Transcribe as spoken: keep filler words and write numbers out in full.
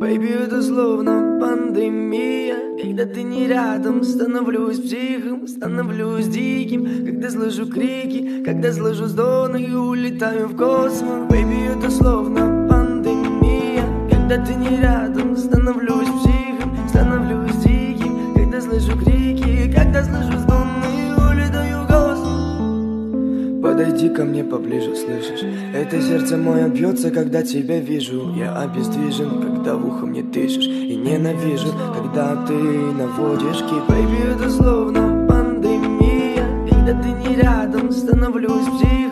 Бэйби, это словно пандемия. Когда ты не рядом, становлюсь психом, становлюсь диким. Когда слышу крики, когда слышу стоны и улетаю в космос. Бэйби, это словно пандемия. Когда ты не рядом, становлюсь психом, становлюсь диким. Когда слышу крики, когда слышу стоны и улетаю в космос. Подойди ко мне поближе, слышишь? Это сердце мое бьется, когда тебя вижу. Я обездвижен, когда в ухо мне дышишь. И ненавижу, когда ты наводишь кик. Бэйби, это словно пандемия. Когда ты не рядом, становлюсь психом.